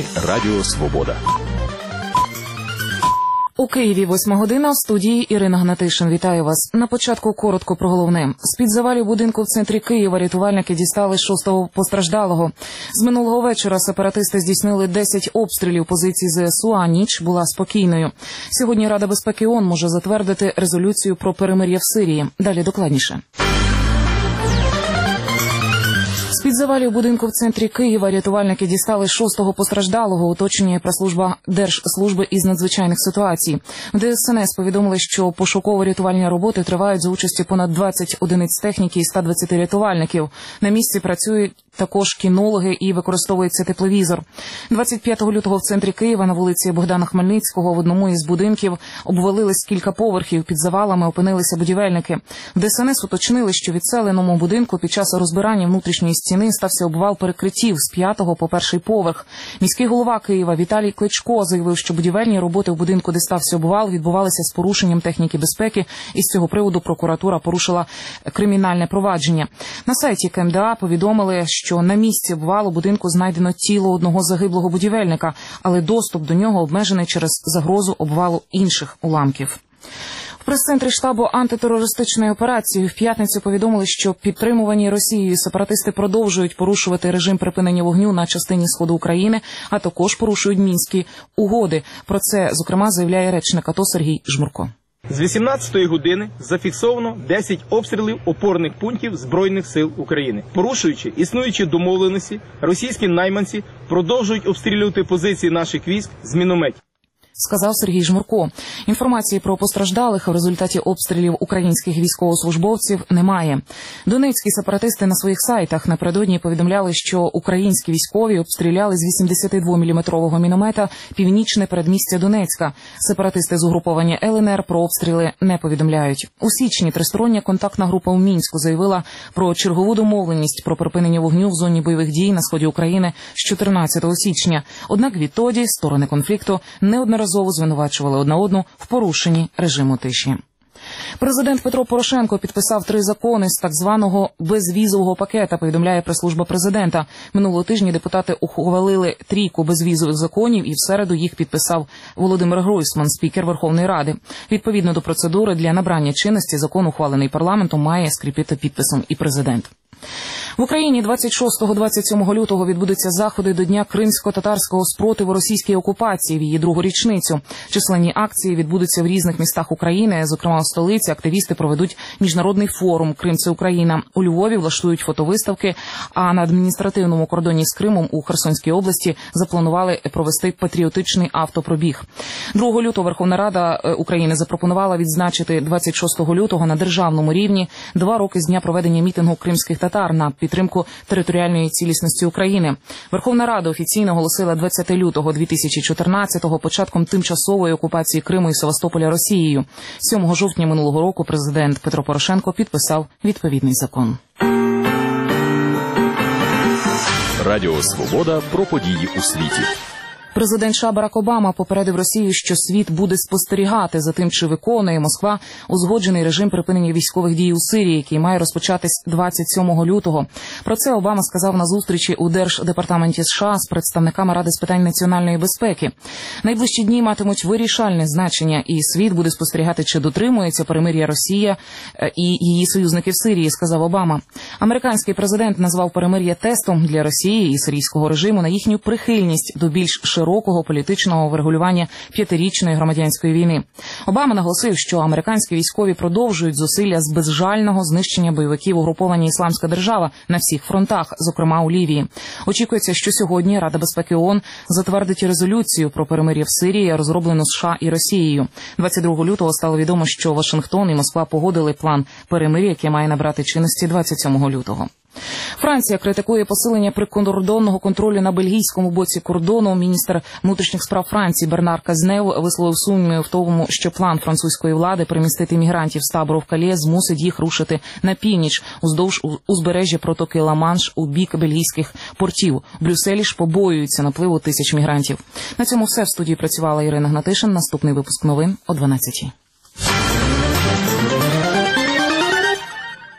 Радіо Свобода. У Києві 8 година, в студії Ірина Гнатишин. Вітаю вас. На початку коротко про головне. З-під завалів будинку в центрі Києва рятувальники дістали 6-го постраждалого. З минулого вечора сепаратисти здійснили 10 обстрілів позицій ЗСУ, а ніч була спокійною. Сьогодні Рада безпеки ООН може затвердити резолюцію про перемир'я в Сирії. Далі докладніше. З-під завалів будинку в центрі Києва рятувальники дістали 6-го постраждалого, уточнює прес-служба Держслужби із надзвичайних ситуацій. В ДСНС повідомили, що пошуково-рятувальні роботи тривають за участі понад 20 одиниць техніки і 120 рятувальників. На місці працюють також кінологи і використовується тепловізор. 25 лютого в центрі Києва на вулиці Богдана Хмельницького в одному із будинків обвалились кілька поверхів. Під завалами опинилися будівельники. В ДСНС уточнили, що відселеному будинку під час розбирання внутрішньої стіни стався обвал перекриттів з 5-го по 1-й поверх. Міський голова Києва Віталій Кличко заявив, що будівельні роботи в будинку, де стався обвал, відбувалися з порушенням техніки безпеки, і з цього приводу прокуратура порушила кримінальне провадження. На сайті КМДА повідомили, що на місці обвалу будинку знайдено тіло одного загиблого будівельника, але доступ до нього обмежений через загрозу обвалу інших уламків. В прес-центрі штабу антитерористичної операції в п'ятницю повідомили, що підтримувані Росією сепаратисти продовжують порушувати режим припинення вогню на частині сходу України, а також порушують Мінські угоди. Про це, зокрема, заявляє речник АТО Сергій Жмурко. З 18-ї години зафіксовано 10 обстрілів опорних пунктів Збройних сил України. Порушуючи існуючі домовленості, російські найманці продовжують обстрілювати позиції наших військ з мінометів. Сказав Сергій Жмурко. Інформації про постраждалих в результаті обстрілів українських військовослужбовців немає. Донецькі сепаратисти на своїх сайтах напередодні повідомляли, що українські військові обстріляли з 82-мм міномета північне передмістя Донецька. Сепаратисти з угруповання ЛНР про обстріли не повідомляють. У січні тристороння контактна група у Мінську заявила про чергову домовленість про припинення вогню в зоні бойових дій на сході України з 14 січня. Однак відтоді сторони конфлікту неодноразово звинувачували одна одну в порушенні режиму тиші. Президент Петро Порошенко підписав 3 закони з так званого безвізового пакета, повідомляє прес-служба президента. Минулого тижня депутати ухвалили 3 безвізових законів, і в середу їх підписав Володимир Гройсман, спікер Верховної Ради. Відповідно до процедури для набрання чинності закон, ухвалений парламентом, має скріпити підписом і президент. В Україні 26-27 лютого відбудуться заходи до Дня кримсько-татарського спротиву російській окупації в її другу річницю. Численні акції відбудуться в різних містах України, зокрема у столиці. Активісти проведуть міжнародний форум «Крим – це Україна». У Львові влаштують фотовиставки, а на адміністративному кордоні з Кримом у Херсонській області запланували провести патріотичний автопробіг. 2 лютого Верховна Рада України запропонувала відзначити 26 лютого на державному рівні 2 роки з дня проведення мітингу кримських татар на підтримку територіальної цілісності України. Верховна Рада офіційно оголосила 20 лютого 2014-го початком тимчасової окупації Криму і Севастополя Росією. 7 жовтня минулого року президент Петро Порошенко підписав відповідний закон. Радіо Свобода про події у світі. Президент США Барак Обама попередив Росію, що світ буде спостерігати за тим, чи виконує Москва узгоджений режим припинення військових дій у Сирії, який має розпочатись 27 лютого. Про це Обама сказав на зустрічі у Держдепартаменті США з представниками Ради з питань національної безпеки. Найближчі дні матимуть вирішальне значення, і світ буде спостерігати, чи дотримується перемир'я Росія і її союзники в Сирії, сказав Обама. Американський президент назвав перемир'я тестом для Росії і сирійського режиму на їхню прихильність до більш широкого політичного врегулювання 5-річної громадянської війни. Обама наголосив, що американські військові продовжують зусилля з безжального знищення бойовиків угруповання «Ісламська держава» на всіх фронтах, зокрема у Лівії. Очікується, що сьогодні Рада безпеки ООН затвердить резолюцію про перемир'я в Сирії, розроблену США і Росією. 22 лютого стало відомо, що Вашингтон і Москва погодили план перемир'я, який має набрати чинності 27 лютого. Франція критикує посилення прикордонного контролю на бельгійському боці кордону. Міністр внутрішніх справ Франції Бернар Казнев висловив сумніви в тому, що план французької влади перемістити мігрантів з табору в Калє змусить їх рушити на північ уздовж узбережжя протоки Ла-Манш у бік бельгійських портів. В Брюсселі ж побоюються напливу тисяч мігрантів. На цьому все. В студії працювала Ірина Гнатишин. Наступний випуск новин о 12-й.